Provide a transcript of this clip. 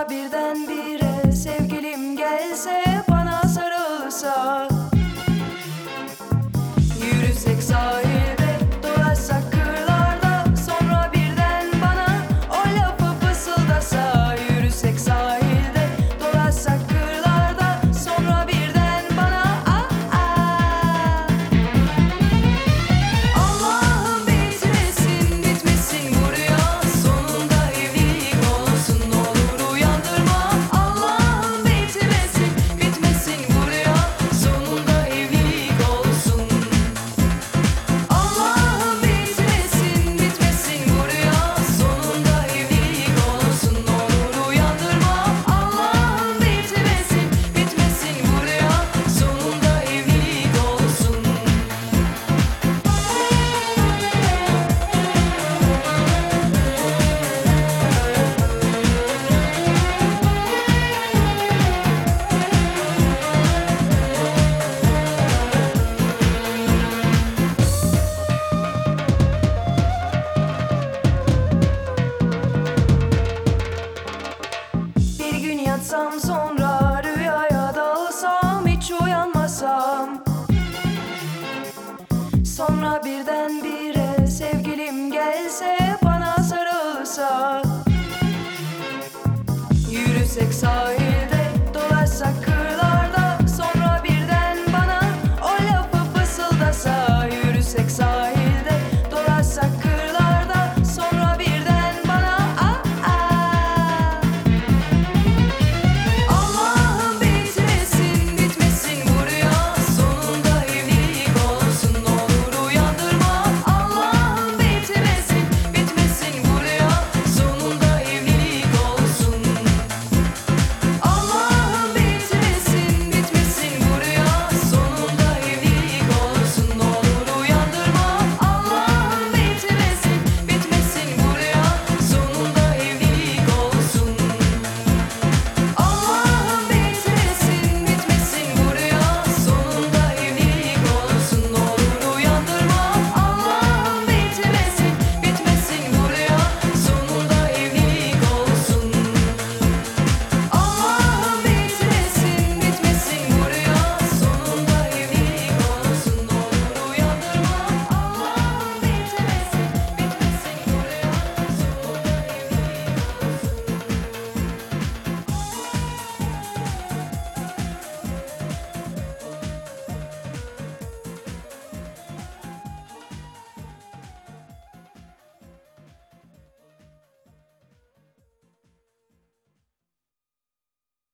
Sonra birdenbire sevgilim gelse, bana sarılsa, yürüsek sahilde, dolaşsak kırlarda. Sonra birden bana o lafı fısıldasa, yürüsek sahilde, dolaşsak kırlarda. Sonra birden bana Allah'ım bitmesin, bitmesin bu rüya. Sonunda evlilik olsun, olur uyandırma. Allah'ım bitmesin, bitmesin bu rüya. Sonunda evlilik olsun. Allah'ım bitmesin, bitmesin bu rüya. Sonunda evlilik olsun, olur uyandırma. Allah'ım bitmesin, bitmesin bu rüya. Sonunda evlilik olsun. Bir gün yatsam, sonra rüyaya dalsam, hiç uyanmasam. Sonra birdenbire sevgilim gelse, bana sarılsa, yürüsek sahilde,